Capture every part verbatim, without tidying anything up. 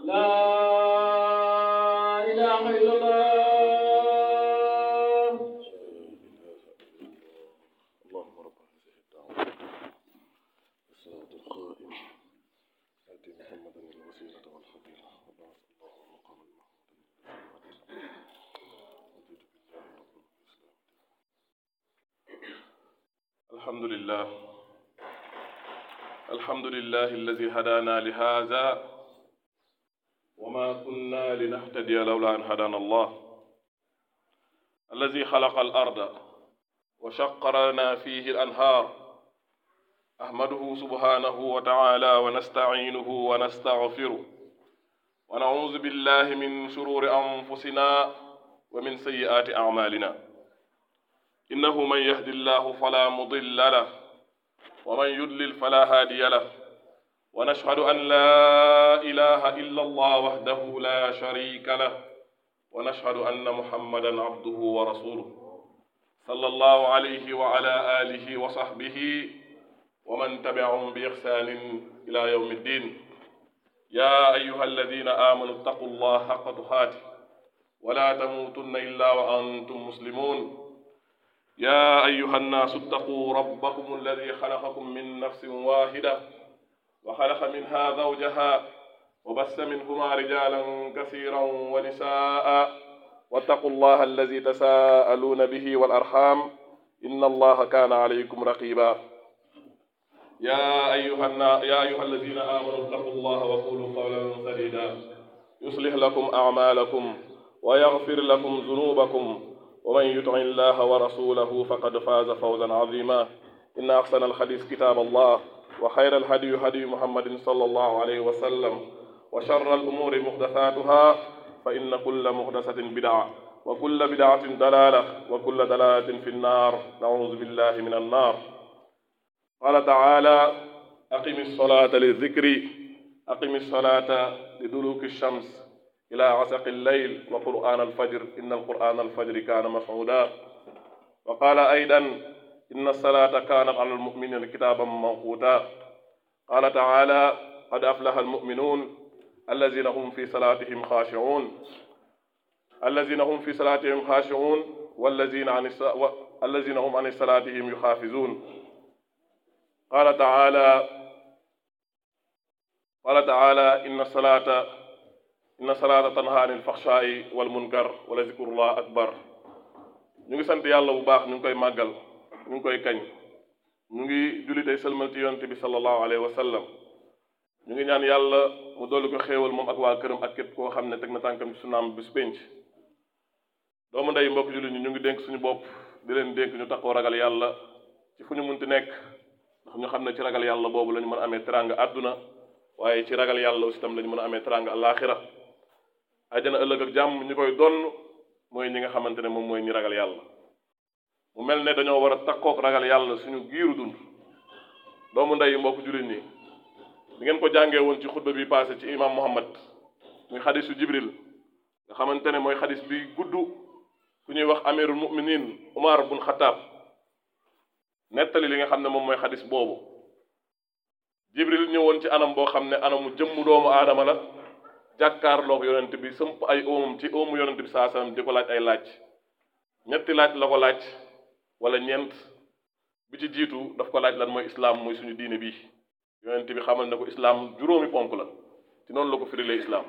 لا إله إلا الله. اللهم رب هذه الدعوة والصلاة القائمة آت محمدا الوسيلة والفضيلة وبعث الله مقام المحمود رضيت بالله رب الإسلام. الحمد لله الحمد لله الذي هدانا لهذا وما كنا لنهتدي لولا أن هدانا الله، الذي خلق الأرض وشق لنا فيه الأنهار. أحمده سبحانه وتعالى ونستعينه ونستغفره ونعوذ بالله من شرور أنفسنا ومن سيئات أعمالنا. إنه من يهد الله فلا مضل له ومن يضلل فلا هادي له، ونشهد أن لا إله إلا الله وحده لا شريك له، ونشهد أن محمدا عبده ورسوله صلى الله عليه وعلى آله وصحبه ومن تبعهم بإحسان إلى يوم الدين. يا أيها الذين آمنوا اتقوا الله حق تقاته ولا تموتن إلا وأنتم مسلمون. يا أيها الناس اتقوا ربكم الذي خلقكم من نفس واحدة وخلق منها زوجها وبث منهما رجالا كثيرا ونساء، واتقوا الله الذي تساءلون به والأرحام إن الله كان عليكم رقيبا. يا أيها يا أيها الذين آمنوا اتقوا الله وقولوا قولا سديدا يصلح لكم أعمالكم ويغفر لكم ذنوبكم، ومن يطع الله ورسوله فقد فاز فوزا عظيما. إن أحسن الحديث كتاب الله، وخير الهدي هدي محمد صلى الله عليه وسلم، وشر الأمور محدثاتها، فإن كل محدثة بدعة وكل بدعة ضلالة وكل ضلالة في النار. نعوذ بالله من النار. قال تعالى: أقم الصلاة للذكر، أقم الصلاة لدلوك الشمس إلى غسق الليل وقرآن الفجر إن القرآن الفجر كان مفعولا. وقال أيضا: إن الصلاة كانت على المؤمنين كتابا موقوتا. قال تعالى: قد أفلح المؤمنون الذين هم في صلاتهم خاشعون الذين هم في صلاتهم خاشعون والذين عن الذين هم عن صلاتهم يحافظون. قال تعالى قال تعالى إن الصلاة إن الصلاة تنهى عن الفحشاء والمنكر ولذكر الله أكبر. ñu ngi sant yàlla bu baax, ñu ngi koy màggal, ñu ngi koy kañ, ñu ngi julli tey sëlmal ci yonent bi sallallahu alayhi wa sallam. ñu ngi ñaan yàlla mu dolli ko xéewal moom ak waa këram ak képp koo xam ne teg na tànkam ci sunaam bis penc. doomu ndey mbokk julli ñi ñu ngi dénk suñu bopp di leen dénk ñu taxoo ragal yàlla ci fu ñu munti nekk, ndax ñu xam ne ci ragal yàlla boobu la ñu mën a amee teranga àdduna, waaye ci ragal yàlla aussi tam la ñu mën a amee teranga alaaxira. àjjana ëllëg ak jàmm ñi koy donn mooy ñi nga xamante ne moom mooy ñi ragal yàlla. mu mel ne dañoo war a takkook ragal yàlla suñu giiru dund. doomu ndey mbokk jullit ñi di ngeen ko jàngee woon ci xutba bi passé ci imam Muhammad, muy xadisu Jibril nga xamante ne mooy xadis bi gudd ku ñuy wax amirul muminin Umar bun Xataab nettali li nga xam ne moom mooy xadis boobu. Jibril ñëwoon ci anam boo xam ne anamu jëmm doomu aadama la, jàkkaarloog yonent bi sëmp ay oomam ci oomu yonent bi saa sallam di ko laaj ay laaj. ñetti laaj la ko laaj wala ñeent. bi ci jiitu daf ko laaj lan mooy islaam, mooy suñu diine bi. yonent bi xamal ne ko islaam juróomi ponk la, ci noonu la ko firilee islaam.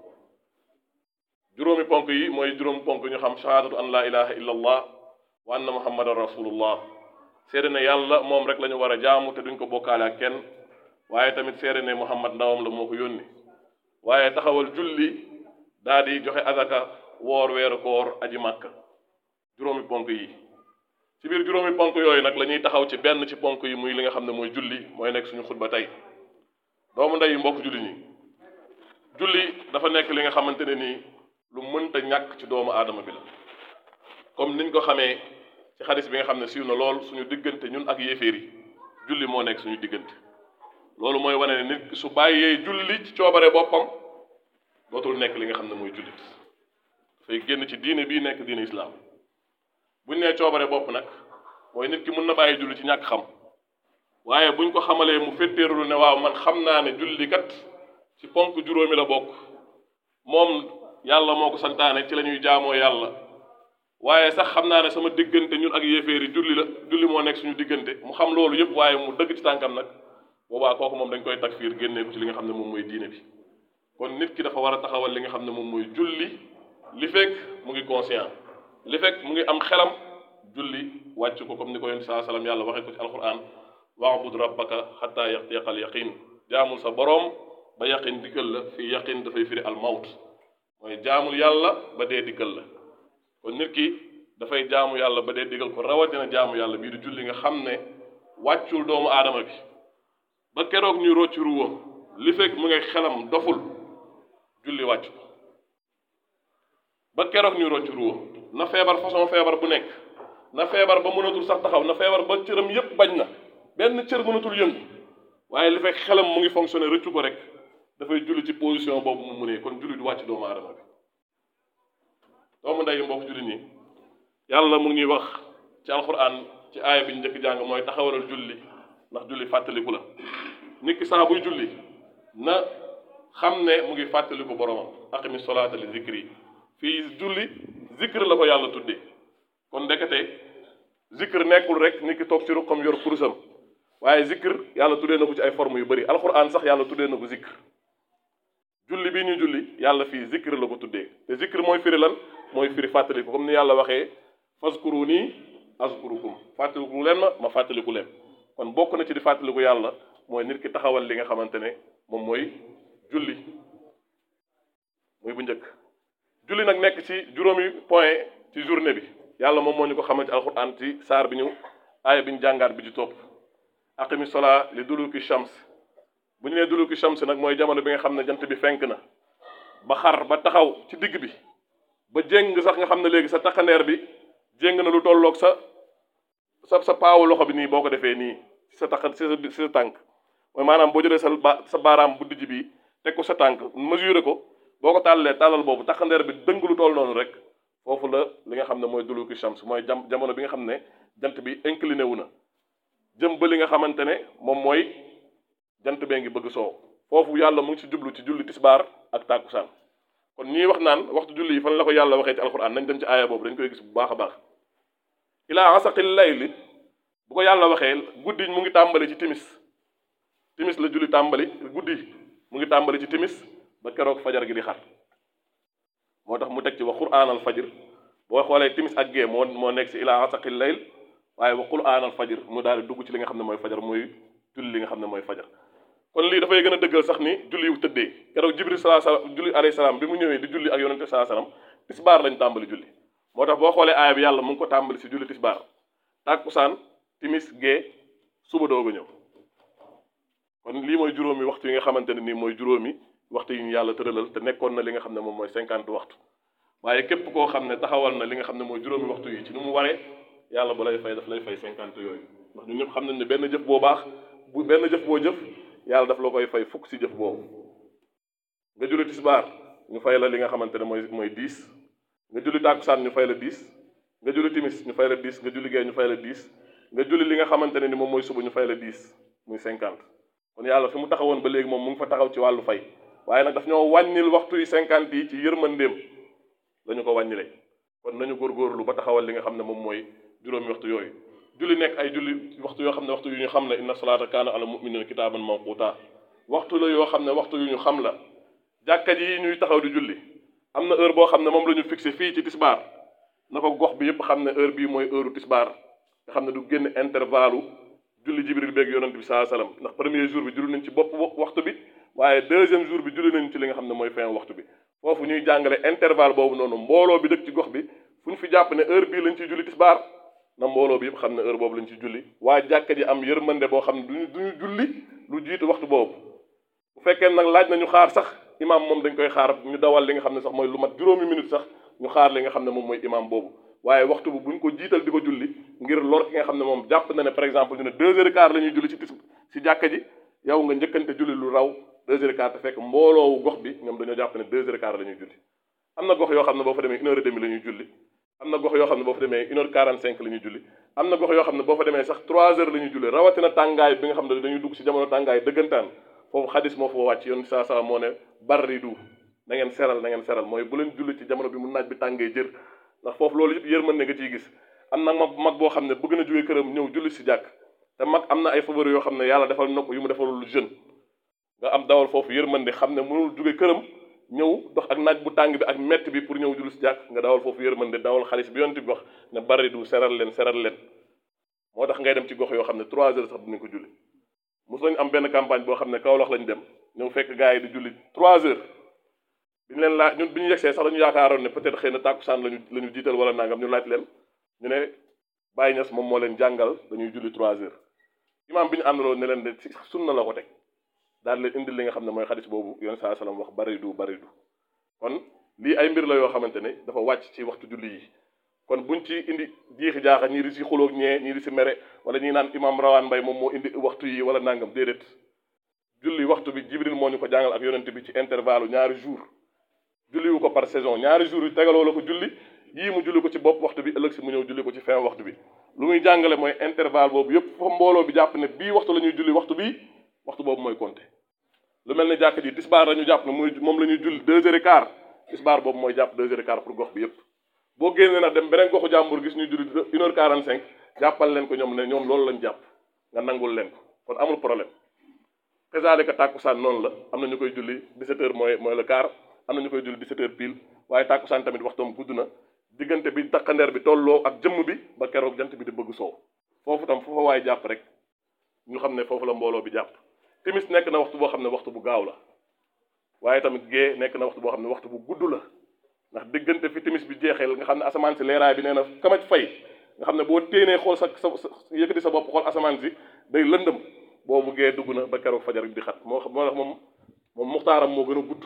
juróomi ponk yi mooy juróomi ponk ñu xam: shahadatu an la ilaha illa allah wa anna muhammadan rasulullah, seede ne yàlla moom rek la ñu war a jaamu te duñ ko bokkaale ak kenn, waaye tamit seede ne muhammad ndawam la moo ko yónni, waaye taxawal julli daa di joxe azaka, woor weeru koor, aji màkka. juróomi ponk yi. ci biir juróomi ponk yooyu nag la ñuy taxaw ci benn ci ponk yi, muy li nga xam ne mooy julli, mooy nekk suñu xutba tey. doomu ndey mbokk julli ñi, julli dafa nekk li nga xamante ne nii lu mënta ñàkk ci doomu aadama bi la. comme niñ ko xamee ci xadis bi nga xam ne siiw na lool suñu diggante ñun ak yéeféer yi, julli moo nekk suñu diggante. loolu mooy wane ne nit ki su bàyyee julli ci coobare boppam dootul nekk li nga xam ne mooy jullit, dafay génn ci diine bii nekk diine islam. buñ nee coobare bopp nag mooy nit ki mën na bàyyi julli ci ñàkk xam, waaye buñ ko xamalee mu féttéerulu ne waaw man xam naa ne julli kat ci ponk juróomi la bokk, moom yàlla moo ko santaane ci la ñuy jaamoo yàlla waaye sax xam naa ne sama diggante ñun ak yéeféeri julli la julli moo nekk suñu diggante mu xam loolu yëpp waaye mu dëgg ci tànkam nag boobaa kooku moom dañ koy takfiir génnee ko ci li nga xam ne moom mooy diine bi kon nit ki dafa war a taxawal li nga xam ne moom mooy julli li fekk mu ngi conscient li fekk mu ngi am xelam julli wàcc ko comme ni ko yonent saa salaam yàlla waxee ko ci alquran wa'bud rabbaka hatta ya'tiyakal yaqin jaamul sa boroom ba yaqin dikkal la fii yaqin dafay firi al mawt mooy jaamul yàlla ba dee dikkal la kon nit ki dafay jaamu yàlla ba dee digal ko rawatina jaamu yàlla bii di julli nga xam ne wàccul doomu aadama bi ba keroog ñuy rocci ruwam li fekk mu ngi xelam doful julli wàcc ko ba keroog ñuy rocci ruwam na feebar façon feebar bu nekk na feebar ba mënatul sax taxaw na feebar ba cëram yépp bañ na benn cër mënatul yëngu waaye li fekk xelam mu ngi fonctionné rëccu ko rek dafay julli ci position boobu mu mënee kon julli du wàcc doomu aadama bi doomu ndeyu mbokk julli nii yàlla mu ngi ñuy wax ci alxuraan ci aaya bi ñu njëkk jàng mooy taxawalal julli ndax julli fàttaliku la nit ki saa buy julli na xam ne mu ngi fàttaliku boromam aqimi solaata li zikri fii julli zikr la ko yàlla tuddee kon ndekete zikr nekkul rek nit ki toog ci ruqam yor kurusam waaye zikr yàlla tuddee na ko ci ay forme yu bëri alxuraan sax yàlla tuddee na ko zikr julli bii ñu julli yàlla fii zikr la ko tuddee te zikr mooy firi lan mooy firi fàttaliku comme ni yàlla waxee fazkuruni azkurukum fàttaliku leen ma ma fàttaliku leen kon bokk na ci di fàttaliku yàlla mooy nit ki taxawal li nga xamante ne moom mooy julli muy bu njëkk julli nag nekk ci juróomi point ci journée bi yàlla moom moo ñu ko xamal ci alxuraan ci saar bi ñu aaya bi ñu jàngaat bi ci topp aqimi sola li duluki shams bu ñu nee duluki shams nag mooy jamono bi nga xam ne jant bi fenk na ba xar ba taxaw ci digg bi ba jéng sax nga xam ne léegi sa takkandeer bi jéng na lu tolloog sa sa sa paawu loxo bi nii boo ko defee nii sa takk si sa si sa tànk mooy maanaam boo jëlee sa ba sa baaraam bu dijj bi teg ko sa tànk mesuré ko boo ko tàllalee tàllal boobu takkandeer bi dëng lu toll noonu rek foofu la li nga xam ne mooy duluki shams mooy jam jamono bi nga xam ne jant bi incliné wu na jëm ba li nga xamante ne moom mooy jant bee ngi bëgg soow foofu yàlla mu ngi ci jublu ci julli tisbaar ak tàkkusaan kon ñii wax naan waxtu julli yi fan la ko yàlla waxee ci alxuraan nañ dem ci aaya boobu dañ koy gis bu baax a baax ilaa asaqil layli bu ko yàlla waxee guddi mu ngi tàmbali ci timis timis la julli tàmbali guddi mu ngi tàmbali ci timis ba keroog fajar gi di xar moo tax mu teg ci wa quraanal fajr boo xoolee timis ak gee moo moo nekk ci ilaa asaqil layl waaye wa quraanal fajr mu daal di dugg ci li nga xam ne mooy fajar muy julli li nga xam ne mooy fajar kon lii dafay gën a dëggal sax ni julli yu tëddee keroog jibril salaa salaam julli alayhi salaam bi mu ñëwee di julli ak yonente salaa salaam tisbaar lañ tàmbali julli moo tax boo xoolee aaya bi yàlla mu ngi ko tàmbali si julli tisbaar tàkkusaan timis gee suba doog a ñëw kon lii mooy juróomi waxtu yi nga xamante ne nii mooy juróomi waxtu yi ñu yàlla tëralal te nekkoon na li nga xam ne moom mooy cinquante waxtu waaye képp koo xam ne taxawal na li nga xam ne mooy juróomi waxtu yi ci nu mu waree yàlla bu lay fay daf lay fay cinquante yooyu ndax ñun ñëpp xam nañ ne benn jëf boo baax bu benn jëf boo jëf yàlla daf la koy fay fukk si jëf boobu nga julli tisbaar ñu fay la li nga xamante ne mooy mooy dix nga julli tàkkusaan ñu fay la dix nga julli timis ñu fay la dix nga julli gee ñu fay la dix nga julli li nga xamante ne ni moom mooy suba ñu fay la dix muy cinquante kon yàlla fi mu taxawoon ba léegi moom mu ngi fa taxaw ci wàllu fay waaye nag daf ñoo wàññil waxtu yi cinquante yi ci yërmandeem la ñu ko wàññile kon nañu góorgóorlu ba taxawal li nga xam ne moom mooy juróomi waxtu yooyu julli nekk ay julli waxtu yoo xam ne waxtu yu ñu xam la inna salaata kaana ala mu'minina kitaaban mawquuta waxtu la yoo xam ne waxtu yu ñu xam la jàkka ji ñuy taxaw di julli am na heure boo xam ne moom la ñu fixé fii ci tisbaar na ko gox bi yëpp xam ne heure bii mooy heure u tisbaar nga xam ne du génn intervalle julli jibril beeg yonent bi saa salaam ndax premier jour bi julli nañ ci bopp waxtu bi waaye deuxième jour bi julli nañ ci li nga xam ne mooy fin waxtu bi foofu ñuy jàngale intervalle boobu noonu mbooloo bi dëkk ci gox bi fu ñu fi jàpp ne heure bii lañ ciy julli tisbaar na mbooloo bi yëpp xam ne heure boobu lañ ci julli waa jàkka ji am yërmande boo xam ne duñu duñu julli lu jiitu waxtu boobu bu fekkee nag laaj na ñu xaar sax imaam moom dañ koy xaar ñu dawal li nga xam ne sax mooy lu mat juróomi minute sax ñu xaar li nga xam ne moom mooy imaam boobu waaye waxtu bu buñ ko jiital di ko julli ngir lor ki nga xam ne moom jàpp na ne par exemple ñu ne deux heures et quart la ñuy julli ci tis ci jàkka ji yow nga njëkkante julli lu raw deux heures et quart te fekk mbooloowu gox bi ñoom dañoo jàpp ne deux heures et quart la ñuy julli am na gox yoo xam ne boo fa demee une heure et demie la ñuy julli am na gox yoo xam ne boo fa demee une heure quarante cinq la ñuy julli am na gox yoo xam ne boo fa demee sax trois heures la ñuy julli rawatina tàngaay bi nga xam ne dañuy dugg ci jamono tàngaay dëggantaan foofu xadis moo fa wàcc yoon saa saa moo ne barridu na ngeen seral na ngeen seral mooy bu leen julli ci jamono bi mu naaj bi tàngee jër ndax foofu loolu yëpp yërmande nga ciy gis am na mag mag boo xam ne bëgg na jógee këram ñëw julli si jàkk te mag am na ay faveur yoo xam ne yàlla defal na ko yu mu defalul jeune nga am dawal foofu yërmande xam ne mënul jóge këram ñëw dox ak naaj bu tàng bi ak mett bi pour ñëw julli si jàkk nga dawal foofu yërmande dawal xaalis bi yonent bi wax ne bari du seral leen seral leen moo tax ngay dem ci gox yoo xam ne trois heures sax dinañ ko julli mos nañ am benn campagne boo xam ne Kaolack lañ dem ñëw fekk gars yi di julli trois heures bi ñu leen laaj ñun bi ñu yegsee sax dañu yaakaaroon ne peut-être xëy na tàkkusaan lañu la ñu jiital wala nangam ñu laaj leen ñu ne Baye Niass moom moo leen jàngal dañuy julli trois heures imam bi ñu àndaloon ne leen de ci sunna la ko teg daal leen indil li nga xam ne mooy xadis boobu yoon saa salaam wax bari du bari du kon lii ay mbir la yoo xamante ne dafa wàcc ci waxtu julli yi kon buñ ci indi jiixi jaaxa ñii di si xuloog ñee ñii di si mere wala ñii naan imam rawaan mbay moom moo indi waxtu yi wala nangam déedéet julli waxtu bi jibril moo ñu ko jàngal ak yonent bi ci intervalle ñaari jour julli wu ko par saison ñaari jours yu tegaloo la ko julli yii mu julli ko ci bopp waxtu bi ëllëg si mu ñëw julli ko ci fin waxtu bi lu muy jàngale mooy intervalle boobu yëpp fa mbooloo bi jàpp ne bii waxtu la ñuy julli waxtu bii waxtu boobu mooy compter lu mel ne jàkk ji tisbaar la ñu jàpp ne muy moom la ñuy julli deux heures et quart tisbaar boobu mooy jàpp deux heures et quart pour gox bi yëpp boo génnee nag dem beneen goxu jàmbur gis ñuy julli une heure quarante cinq jàppal leen ko ñoom ne ñoom loolu lañ jàpp nga nangul leen ko kon amul problème kazaalika tàkkusaan noonu la am na ñu koy julli dix-sept heures mooy mooy le quart am na ñu koy julli dix-sept heures pile waaye tàkkusaan tamit waxtoom gudd na diggante bi takkandeer bi tolloo ak jëmm bi ba keroog jant bi di bëgg soow foofu tam foofa waaye jàpp rek ñu xam ne foofu la mbooloo bi jàpp timis nekk na waxtu boo xam ne waxtu bu gaaw la waaye tamit gée nekk na waxtu boo xam ne waxtu bu gudd la ndax diggante fi timis bi jeexeel nga xam ne asamaan si leeraay bi nee na kamaj fay nga xam ne boo téenee xool sa sa yëkkati sa bopp xool asamaan si day lëndëm boobu gée dugg na ba keroog fajar bi di xat moo moo tax moom moom muxtaaram moo gën a gudd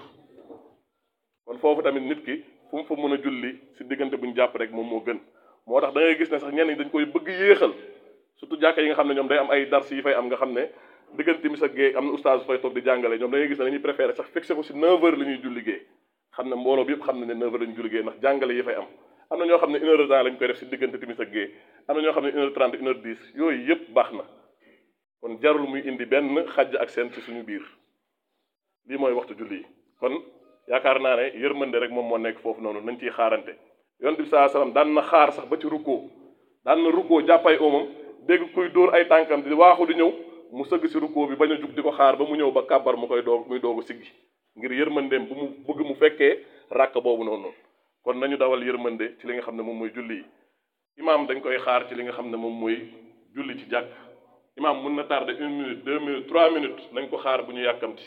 kon foofu tamit nit ki fu mu fa mën a julli si diggante bu ñu jàpp rek moom moo gën moo tax da ngay gis ne sax ñenn ñi dañ koy bëgg yéexal surtout jàkka yi nga xam ne ñoom day am ay dars yi fay am nga xam ne diggante timis ak gée am na oustaz fay toog di jàngale ñoom da ngay gis ne dañuy préféré sax fixé ko si neuf heures la ñuy julli gée xam ne mbooloo bi yëpp xam ne ne neuf heures la ñuy julli gée ndax jàngale yi fay am am na ñoo xam ne une heure de temps lañ koy def si diggante timis ak gée am na ñoo xam ne une heure trente une heure dix yooyu yëpp baax na kon jarul muy indi benn xajj ak seen ci suñu biir lii mooy waxtu julli yi kon yaakaar naa ne yërmande rek moom moo nekk foofu noonu nañ ciy xaarante yonent bi saa salaam daan na xaar sax ba ci rukkoo daan na rukkoo jàppay oomam dégg kuy dóor ay tànkam di waaxu di ñëw mu sëgg si rukkoo bi bañ a jug di ko xaar ba mu ñëw ba kàbbar mu koy doog muy doogu siggi ngir yërmandeem bu mu bëgg mu fekkee ràkk boobu noonu kon nañu dawal yërmande ci li nga xam ne moom mooy julli yi imaam dañ koy xaar ci li nga xam ne moom mooy julli ci jàkk imaam mun na tardé une minute deux minutes trois minutes nañ ko xaar bu ñu yàkkamti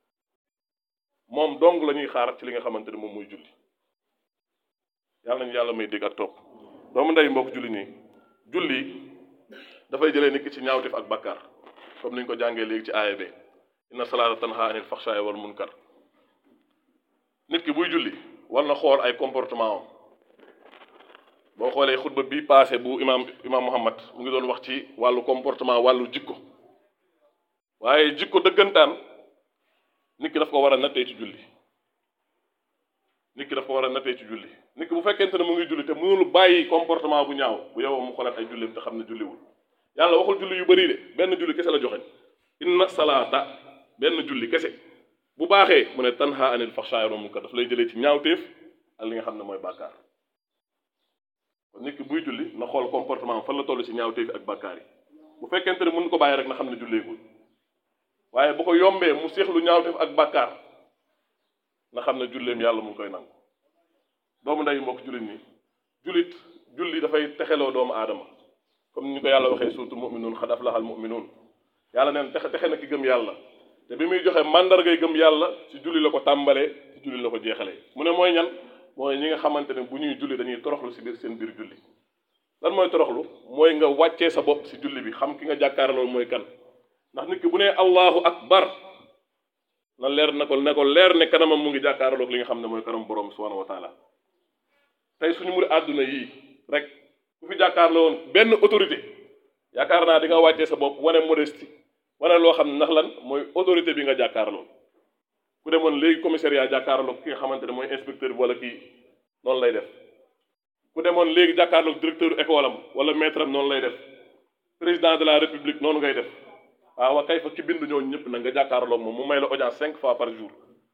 moom dong la ñuy xaar ci li nga xamante ne moom mooy julli yàlla nañu yàlla may dégg ak topp doomu ndey mbokk julli nii julli dafay jëlee nit ki ci ñaawteef ak bakkaar comme niñ ko jàngee léegi ci aaya bi inna salaata tanha anil faxshaay wal munkar nit ki buy julli war na xool ay comportement am boo xoolee xutba bii passé bu imam imam Muhammad mu ngi doon wax ci wàllu comportement wàllu jikko waaye jikko dëggantaan nit ki daf ko war a nattee ci julli nit ki daf ko war a nattee ci julli nit ki bu fekkente ne mu ngi julli te mënul bàyyi comportement bu ñaaw bu yow mu xoolaat ay jullim te xam ne julliwul yàlla waxul julli yu bëri de benn julli kese la joxe inna salaata benn julli kese bu baaxee mu ne tanha anil faxshaay wal munkar daf lay jëlee ci ñaawteef ak li nga xam ne mooy bàkkaar kon nit ki buy julli na xool comportement fan la toll ci ñaawteef ak bàkkaar yi bu fekkente ne mën ko bàyyi rek na xam ne julleegul waaye bu ko yombee mu seexlu ñaawteef ak bàkkaar na xam ne julleem yàlla mu ngi koy nangu doomu nday mbokk jullit nii jullit julli dafay texeloo doomu aadama comme ni ñu ko yàlla waxee surtout mu'minuun xad aflaxal mu'minuun yàlla neen texe texe na ki gëm yàlla te bi muy joxe mandargay gëm yàlla ci julli la ko tàmbalee ci julli la ko jeexalee mu ne mooy ñan mooy ñi nga xamante ne bu ñuy julli dañuy toroxlu si biir seen biir julli lan mooy toroxlu mooy nga wàccee sa bopp si julli bi xam ki nga jàkkaarloo mooy kan ndax nit ki bu nee allahu akbar na leer na ko ne ko leer ne kanamam mu ngi jàkkaarloog li nga xam ne mooy kanam borom subhanahu wa taala tey suñu muri àdduna yii rek ku fi jàkkaarloo woon benn autorité yaakaar naa di nga wàccee sa bopp wane modestie wane loo xam ne ndax lan mooy autorité bi nga jàkkaarloo ku demoon léegi commissariat jàkkaarloog ki nga xamante ne mooy inspecteur bi wala kii noonu lay def ku demoon léegi jàkkaarloog directeur école am wala maître am noonu lay def président de la république noonu ngay def waaw kay fa ki bind ñooñu ñëpp nag nga jàkkaarloog moom mu may la audience cinq fois par jour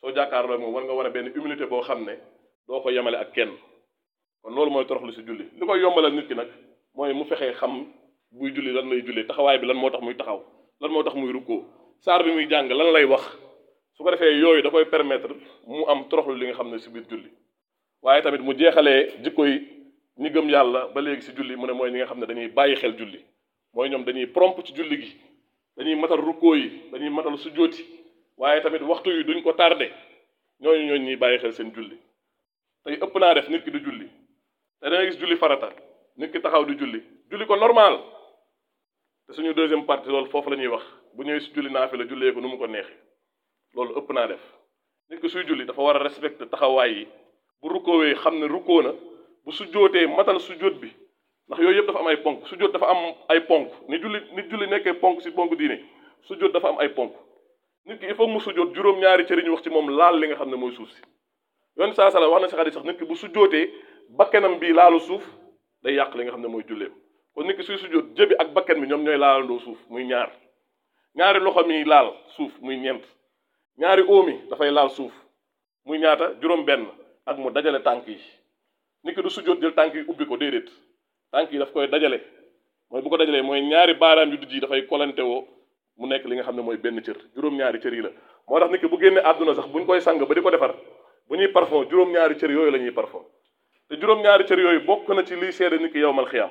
soo jàkkaarloo moom war nga wane benn humilité boo xam ne doo ko yemale ak kenn kon loolu mooy toroxlu si julli li koy yombalal nit ki nag mooy mu fexee xam buy julli lan lay julli taxawaay bi lan moo tax muy taxaw lan moo tax muy rukkoo saar bi muy jàng lan lay wax su ko defee yooyu da koy permettre mu am toroxlu li nga xam ne si biir julli waaye tamit mu jeexalee jikko yi ñi gëm yàlla ba léegi si julli mu ne mooy ñi nga xam ne dañuy bàyyi xel julli mooy ñoom dañuy prompt ci julli gi dañuy matal rukkoo yi dañuy matal sujjóoti waaye tamit waxtu yi duñ ko tardé ñooñu ñooñu ñuy bàyyi xel seen julli tey ëpp naa def nit ki du julli te da ngay gis julli farata nit ki taxaw di julli julli ko normal te suñu deuxième partie loolu foofu la ñuy wax bu ñëwee si julli naafila jullee ko nu mu ko neexee loolu ëpp naa def nit ki suy julli dafa war a respecter taxawaay yi bu rukkoowee xam ne rukkoo na bu sujjootee matal sujjoot bi ndax yooyu yëpp dafa am ay ponk sujjoot dafa am ay ponk ni julli nit julli nekkee ponk si ponk diine sujjoot dafa am ay ponk nit ki il faut mu sujjoot juróom-ñaari cër yi ñu wax ci moom laal li nga xam ne mooy suuf si yoon saa sala wax na si xadis sax nit ki bu sujjootee bakkenam bii laalu suuf day yàq li nga xam ne mooy julleem kon nit ki suy sujjoot jëbi ak bakken bi ñoom ñooy laalandoo suuf muy ñaar ñaari loxo mi laal suuf muy ñeent ñaari óomi dafay laal suuf muy ñaata juróom benn ak mu dajale tànk yi nit ki du sujjoot jël tànk yi ubbi ko déedéet tànk yi daf koy dajale mooy bu ko dajalee mooy ñaari baaraam yu dijj yi dafay kolante woo mu nekk li nga xam ne mooy benn cër juróom-ñaari cër yi la moo tax nit ki bu génnee àdduna sax buñ koy sang ba di ko defar bu ñuy parfum juróom-ñaari cër yooyu la ñuy parfum te juróom-ñaari cër yooyu bokk na ci liy seede nit ki yowmal xiyaam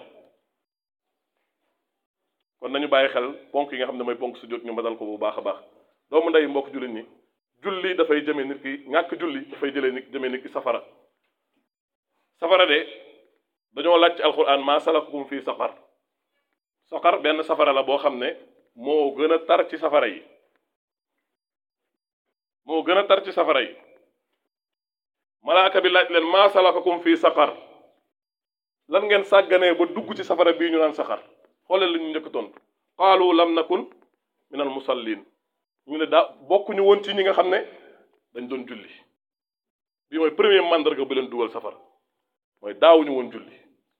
kon nañu bàyyi xel ponk yi nga xam ne mooy ponk sujjóot ñu matal ko bu baax a baax doomu ndey mbokk jullit ñi julli dafay jëmee nit ki ñàkk julli dafay jëlee nit jëmee nit ki safara safara de dañoo laaj ci alquran maa salakakum fii saqar saqar benn safara la boo xam ne moo gën a tar ci safara yi moo gën a tar ci safara yi malaaka bi laaj leen maa salakakum fii saqar lan ngeen sàgganee ba dugg ci safara bii ñu naan saqar xoolal li ñu njëkk tontu qaalu lam nakun min al musallin ñu ne daa bokkuñu woon ci ñi nga xam ne dañ doon julli bii mooy premier mandarga bu leen dugal safara mooy daawuñu woon julli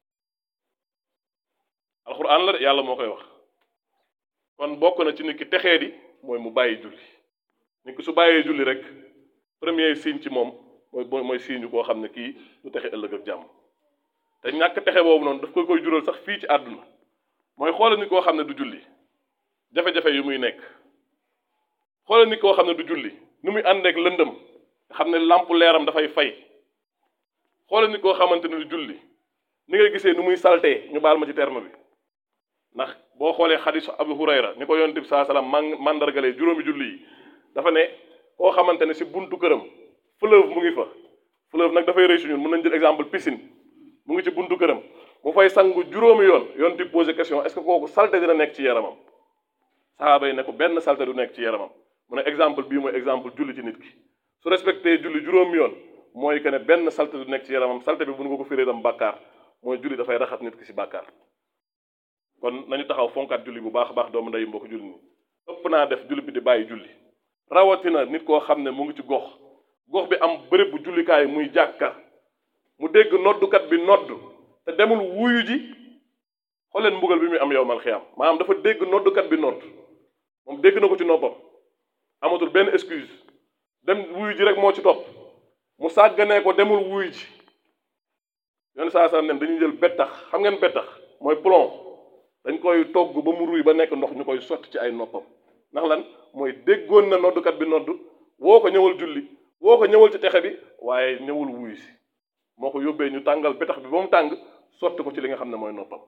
alxuraan la de yàlla moo koy wax kon bokk na ci nit ki texee di mooy mu bàyyi julli nit ki su bàyyee julli rek premier signe ci moom mooy mooy signe koo xam ne kii du texe ëllëg ak jàmm te ñàkk texe boobu noonu daf koy koy jural sax fii ci àdduna mooy xoolal nit koo xam ne du julli jafe-jafe yu muy nekk xoolal nit koo xam ne du julli nu muy àndeek lëndëm xam ne lamp leeram dafay fay xoolal nit koo xamante ne du julli ni ngay gisee nu muy saltee ñu baal ma ci terme bi ndax boo xoolee xadisu Abu Hurayra ni ko yonent bi saa salaam man mandargalee juróomi julli yi dafa ne koo xamante ne si buntu këram fleuve mu ngi fa fleuve nag dafay rëy si ñun mën nañ jël exemple piscine mu ngi ci buntu këram mu fay sangu juróomi yoon yonent bi posé question est-ce que kooku salte dina nekk ci yaramam sahaaba yi ne ko benn salte du nekk ci yaramam mu ne exemple bii mooy exemple julli ci nit ki su respecté julli juróomi yoon mooy que ne benn salte du nekk ci yaramam salte bi bu nga ko firee tam bàkkaar mooy julli dafay raxas nit ki si bàkkaar kon nañu taxaw fonkaat julli bu baax a baax doomu nday mbokk julli ni ëpp naa def julli bi di bàyyi julli rawatina nit koo xam ne mu ngi ci gox gox bi am bërëb bu jullikaay muy jàkka mu dégg noddukat bi nodd te demul wuyu ji xooleen mbugal bi muy am yowmal xiyaam maanaam dafa dégg noddukat bi nodd moom dégg na ko ci noppam amatul benn excuse dem wuyu ji rek moo ci topp mu sàgganee ko demul wuyu ji yoon saa saa nen dañuy jël bettax xam ngeen bettax mooy plomb dañ koy togg ba mu ruy ba nekk ndox ñu koy sotti ci ay noppam ndax lan mooy déggoon na noddukat bi nodd woo ko ñëwal julli woo ko ñëwal ci texe bi waaye ñëwul wuyu si moo ko yóbbee ñu tàngal bettax bi ba mu tàng sotti ko ci li nga xam ne mooy noppam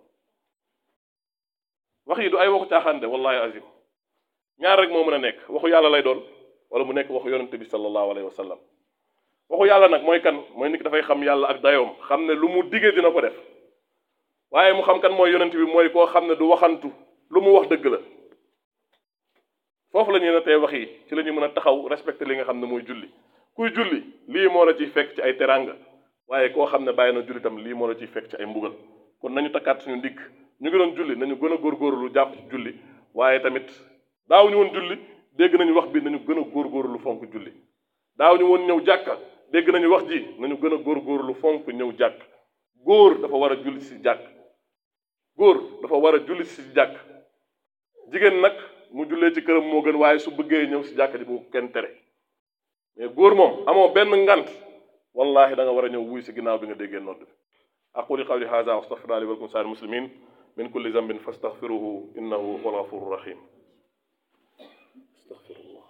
wax yi du ay waxu caaxaan de wallahi azim ñaar rek moo mën a nekk waxu yàlla lay doon wala mu nekk waxu yonente bi sallallahu alayhi wa sallam waxu yàlla nag mooy kan mooy nit ki dafay xam yàlla ak dayoom xam ne lu mu digee dina ko def waaye mu xam kan mooy yonent bi mooy koo xam ne du waxantu lu mu wax dëgg la foofu la ñuy natee wax yi ci la ñuy mën a taxaw respecté li nga xam ne mooy julli kuy julli lii moo la ciy fekk ci ay teranga waaye koo xam ne bàyyi na julli tam lii moo la ciy fekk ci ay mbugal kon nañu takkaat suñu ndigg ñu ngi doon julli nañu gën a góorgóorlu jàpp ci julli waaye tamit daaw ñu woon julli dégg nañu wax bi nañu gën a góorgóorlu fonk julli daaw ñu woon ñëw jàkka dégg nañu wax ji nañu gën a góorgóorlu fonk ñëw jàkk góor dafa war a julli si jàkk góor dafa war a julli si jàkk jigéen nag mu jullee ci këram moo gën waaye su bëggee ñëw si jàkk ji bu kenn tere mais góor moom amoo benn ngant wallahi da nga war a ñëw wuy si ginnaaw bi nga déggee nodd bi aquli qawli hadha wa astaghfirullaha li wa lakum sa'il muslimin min kulli dhanbin fastaghfiruhu innahu huwal ghafurur rahim astaghfirullah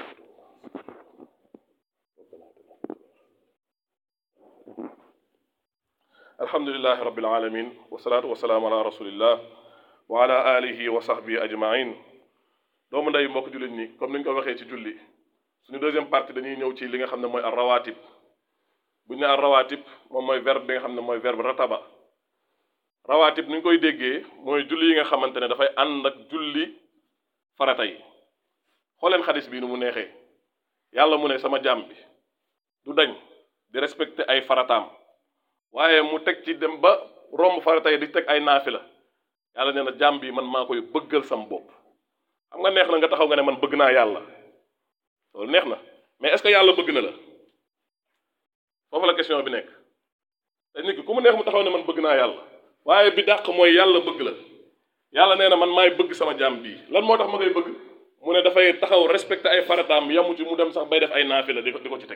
alhamdulillahi rabbil alamin wa salatu wa salamu ala rasulillah wa ala alihi wa sahbihi ajma'in doomu nday mbokk jullit ñi comme niñ ko waxee ci julli suñu deuxième partie dañuy ñëw ci li nga xam ne mooy ar rawatib bu ñu ne ar rawatib moom mooy verbe bi nga xam ne mooy verbe rataba rawatib ni ñu koy déggee mooy julli yi nga xamante ne dafay ànd ak julli farata yi xooleen xadis bi nu mu neexee yàlla mu ne sama jaam bi du dañ di respecter ay farataam waaye mu teg ci dem ba romb farata yi di teg ay naafila yàlla nee na jaam bi man maa koy bëggal sam bopp xam nga neex na nga taxaw nga ne man bëgg naa yàlla loolu neex na mais est-ce que yàlla bëgg na la foofu la question bi nekk te nit ki ku mu neex mu taxaw ne man bëgg naa yàlla waaye bi dàq mooy yàlla bëgg la yàlla nee na man maay bëgg sama jaam bii lan moo tax ma koy bëgg mu ne dafay taxaw respecté ay farataam yamu ci mu dem sax bay def ay naafila di ko di ko ci teg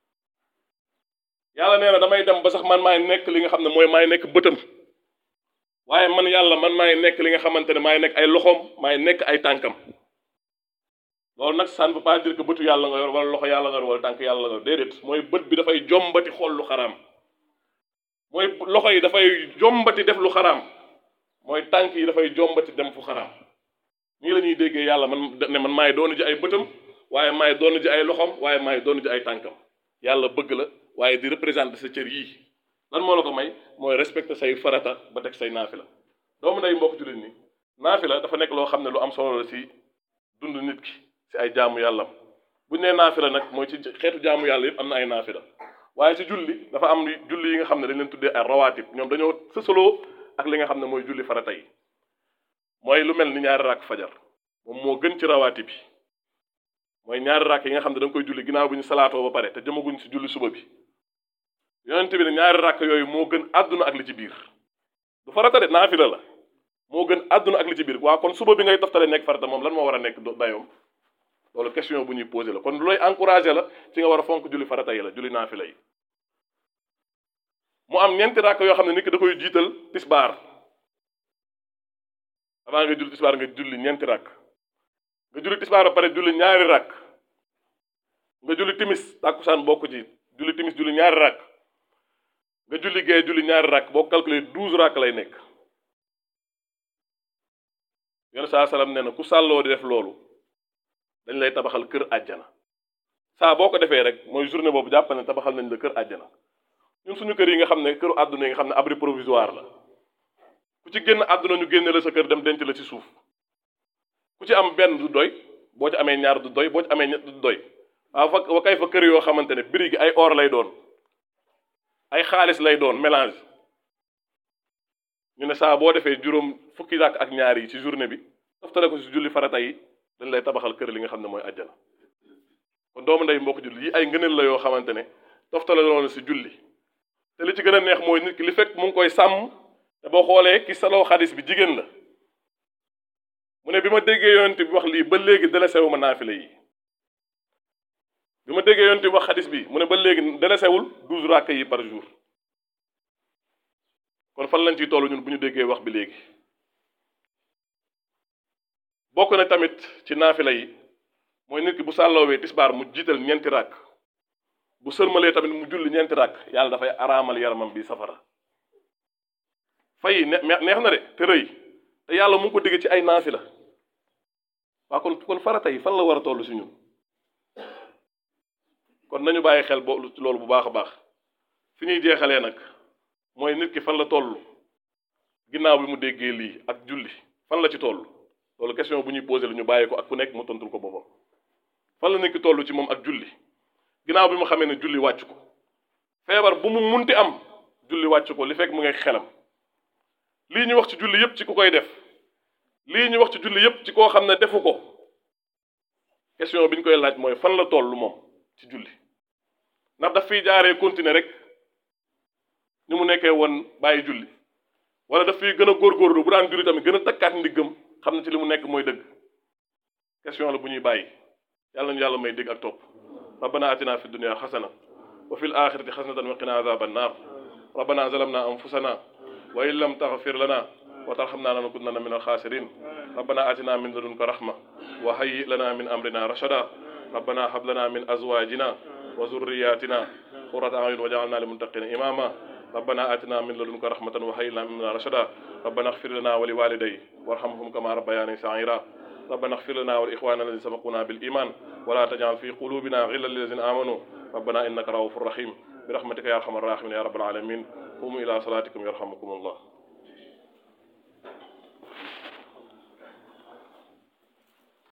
yàlla nee na damay dem ba sax man maay nekk li nga xam ne mooy maay nekk bëtam waaye man yàlla man maay nekk li nga xamante ne maay nekk ay loxoom maay nekk ay tànkam loolu nag ça ne veut pas dire que bëtu yàlla nga yor wala loxo yàlla nga yor wala tànk yàlla nga yor déedéet mooy bët bi dafay jombati xool lu xaraam mooy loxo yi dafay jombati def lu xaraam mooy tànk yi dafay jombati dem fu xaraam nii la ñuy déggee yàlla man ne man maay doonu ji ay bëtam waaye maay doonu ji ay loxoom waaye maay doonu ji ay tànkam yàlla bëgg la waaye di représenter sa cër yii lan moo la ko may mooy respecter say farata ba teg say naafila doomu nday mbokk jullit ni naafila dafa nekk loo xam ne lu am solo la si dund nit ki si ay jaamu yàllam bu ñu nee naafila nag mooy ci xeetu jaamu yàlla yëpp am na ay naafila waaye si julli dafa am julli yi nga xam ne dañ leen tuddee ay rawaatib ñoom dañoo sësaloo ak li nga xam ne mooy julli farata yi mooy lu mel ni ñaari rakk fajar moom moo gën ci rawaatib bi mooy ñaari rakk yi nga xam ne da nga koy julli ginnaaw bu ñu salaatoo ba pare te jëmaguñ si julli suba bi yonent bi ne ñaari rakk yooyu moo gën àdduna ak li ci biir du farata de naafila la moo gën àdduna ak li ci biir waa kon suba bi ngay toftale nekk farata moom lan moo war a nekk dayoom loolu question bu ñuy posé la kon lu lay encouragé la ci nga war a fonk julli farata yi la julli naafila yi mu am ñeenti rakk yoo xam ne nit ki da koy jiital tisbaar avant nga julli tisbaar nga julli ñeenti rakk nga julli tisbaar ba pare julli ñaari rakk nga julli timis tàkkusaan bokk ci julli timis julli ñaari rakk nga julli gee julli ñaari rakk boo calculé douze rakk lay nekk yoon saa salaam nee na ku sàlloo di def loolu dañ lay tabaxal kër àjjana saa boo ko defee rek mooy journée boobu jàpp ne tabaxal nañ la kër àjjana ñun suñu kër yi nga xam ne këru àdduna yi nga xam ne abri provisoire la ku ci génn àdduna ñu génne la sa kër dem denc la ci suuf ku ci am benn du doy boo ci amee ñaar du doy boo ci amee ñett du doy waaw fa wa kay fa kër yoo xamante ne biri gi ay or lay doon ay xaalis lay doon mélange ñu ne saa boo defee juróom fukki rakk ak ñaar yi ci journée bi toftale ko ci julli farata yi dañ lay tabaxal kër li nga xam ne mooy àjjana kon doomu ndey mbokk julli yi ay ngëneel la yoo xamante ne toftale loolu ci julli te li ci gën a neex mooy nit ki li fekk mu ngi koy sàmm te boo xoolee ki saloo xadis bi jigéen la mu ne bi ma déggee yonent bi wax lii ba léegi delesewul ma naafile yi bi ma déggee yonent bi wax xadis bi mu ne ba léegi delesewul douze rakk yi par jour kon fan lañ ciy tollu ñun bu ñu déggee wax bi léegi bokk na tamit ci naafila yi mooy nit ki bu sàlloowee tisbaar mu jiital ñeenti rakk bu sërmalee tamit mu julli ñeenti rakk yàlla dafay araamal yaramam bi safara fay neex na de te rëy te yàlla mu ngi ko digg ci ay naafila waa kon kon farata yi fan la war a toll si ñun kon nañu bàyyi xel bo loolu bu baax a baax fi ñuy jeexalee nag mooy nit ki fan la toll ginnaaw bi mu déggee lii ak julli fan la ci toll loolu question bu ñuy posé la ñu bàyyi ko ak ku nekk mu tontul ko boppam fan la nit ki toll ci moom ak julli ginnaaw bi mu xamee ne julli wàcc ko feebar bu mu munti am julli wàcc ko li fekk mu ngi xelam lii ñu wax ci julli yépp ci ku koy def lii ñu wax ci julli yépp ci koo xam ne defu ko question bi ñu koy laaj mooy fan la toll moom ci julli ndax daf fiy jaaree continuer rek ni mu nekkee woon bàyyi julli wala daf fiy gën a góorgóorlu bu daan julli tamit gën a takkaat ndiggam xam ne ci li mu nekk mooy dëgg question la bu ñuy bàyyi yàlla ñu yàlla may dégg ak topp ربنا آتنا في الدنيا حسنة وفي الآخرة حسنة وقنا عذاب النار ربنا ظلمنا أنفسنا وإن لم تغفر لنا وترحمنا لنكونن من الخاسرين ربنا آتنا من لدنك رحمة وهيئ لنا من أمرنا رشدا ربنا هب لنا من أزواجنا وذرياتنا قرة أعين واجعلنا للمتقين إماما ربنا آتنا من لدنك رحمة وهيئ لنا من أمرنا رشدا ربنا اغفر لنا ولوالدي وارحمهم كما ربياني صغيرا ربنا اغفر لنا ولإخواننا الذين سبقونا بالإيمان ولا تجعل في قلوبنا غلا للذين آمنوا ربنا إنك رؤوف رحيم برحمتك يا أرحم الراحمين يا رب العالمين قوموا إلى صلاتكم يرحمكم الله.